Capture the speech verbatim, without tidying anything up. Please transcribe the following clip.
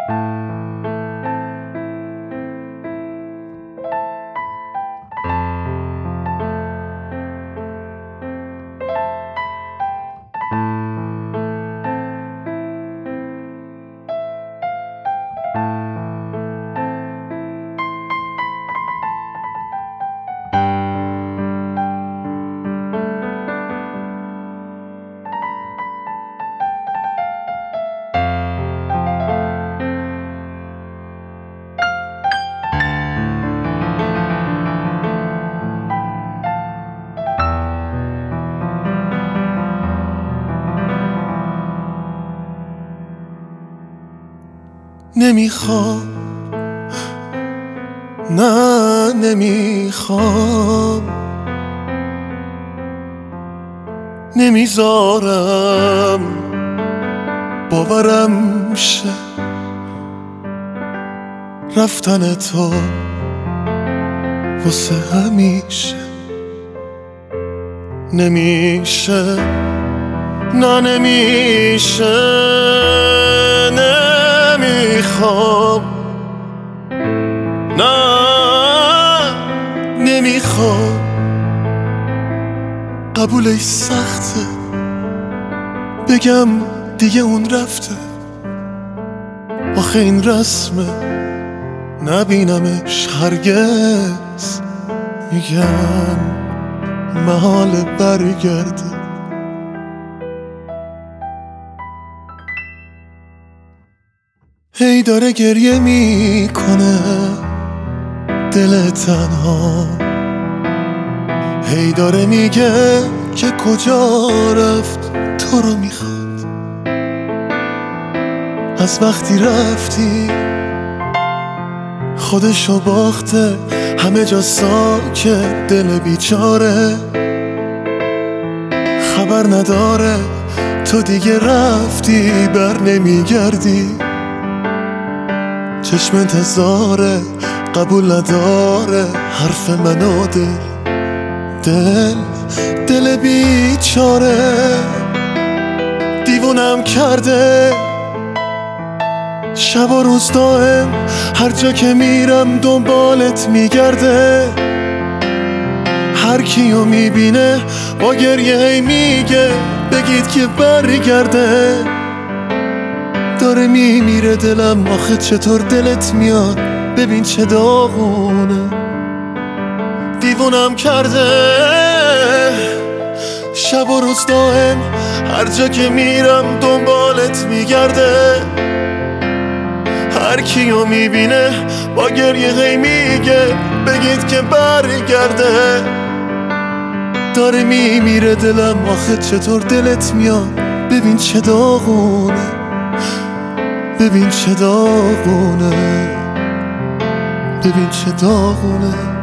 نمیخوام، نه نمیخوام، نمیذارم باورم شه رفتن تو واسه همیشه. نمیشه، نه نمیشه، نمیخوام، نه نمیخوام. قبولش سخته بگم دیگه اون رفته، آخه این رسمه نبینمش هرگز. میگن محال برگرده. هی داره گریه میکنه دل تنها، هی داره میگه که کجا رفت تو رو میخواد. از وقتی رفتی خودشو باخته، همه جا ساکت، دل بیچاره خبر نداره تو دیگه رفتی بر نمیگردی. چشم انتظاره قبول نداره حرف منو، دل دل دل بیچاره دیوونم کرده. شب و روز دائم هر جا که میرم دنبالت میگرده، هر کیو میبینه با گریه هی میگه بگید که برگرده. داره میمیره دلم، آخه چطور دلت میاد ببین چه داغونه. دیوونم کرده شب و روز دائم هر جا که میرم دنبالت میگرده، هر کیو میبینه با گریه هی میگه بگید که برگرده. داره میمیره دلم، آخه چطور دلت میاد ببین چه داغونه، ببین چه داغونه، ببین چه داغونه.